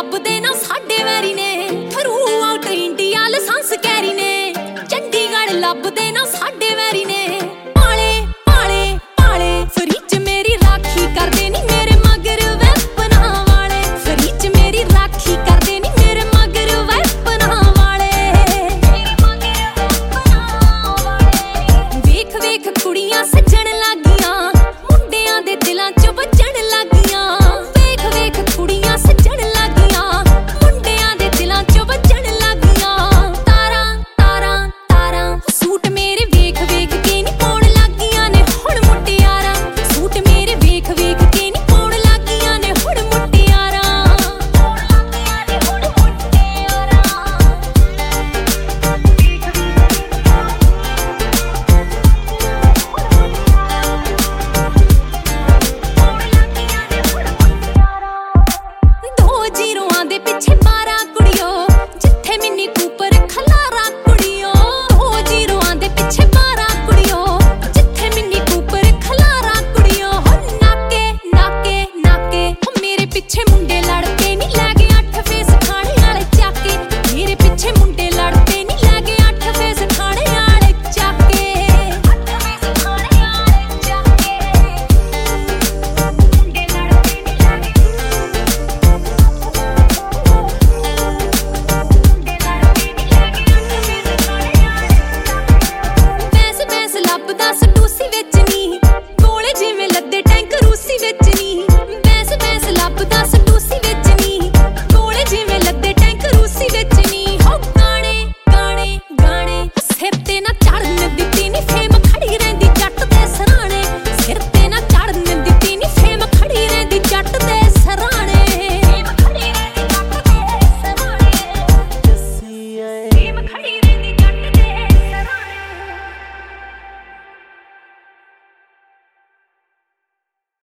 ਲੱਭਦੇ ਨਾ ਸਾਡੇ ਵੈਰੀ ਨੇ throughout India license carry ਨੇ ਚੰਡੀਗੜ੍ਹ ਲੱਭਦੇ ਨਾ ਸਾਡੇ ਵੈਰੀ ਨੇ ਪਾਲੇ ਪਾਲੇ ਪਾਲੇ ਫਰੀ ਚ ਮੇਰੀ ਰਾਖੀ ਕਰਦੇ ਨੀ ਮੇਰੇ ਮਗਰ ਵੈਪਨਾਂ ਵਾਲੇ ਫਰੀ ਚ ਮੇਰੀ ਰਾਖੀ ਕਰਦੇ ਨੀ ਮੇਰੇ ਮਗਰ ਵੈਪਨਾਂ ਵਾਲੇ ਵੇਖ ਵੇਖ ਕੁੜੀਆਂ ਸੱਜਣ ਲੱਗੀਆਂ ਮੁੰਡਿਆਂ ਦੇ ਦਿਲਾਂ ਚ ਵੱਜਣ ਲੱਗੀਆਂ ਵੇਖ ਵੇਖ ਕੁੜੀਆਂ ਸੱਜਣ ਲੱਗੀਆਂ ਮੁੰਡਿਆਂ ਦੇ ਦਿਲਾਂ ਚ ਵੱਜਣ ਲੱਗੀਆਂ ਤਾਰਾਂ ਤਾਰਾਂ ਤਾਰਾਂ ਸੂਟ ਮੇਰੇ ਵੇਖ ਵੇਖ ਕੇ ਨੀ ਪਾਉਣ ਲੱਗੀਆਂ ਨੇ ਹੁਣ ਮੁਟਿਆਰਾਂ ਸੂਟ ਮੇਰੇ ਵੇਖ ਵੇਖ ਕੇ ਨੀ ਪਾਉਣ ਲੱਗੀਆਂ ਨੇ ਹੁਣ ਮੁਟਿਆਰਾਂ ਦੋ ਜ਼ੀਰੋਆਂ ਦੇ ਪਿੱਛੇ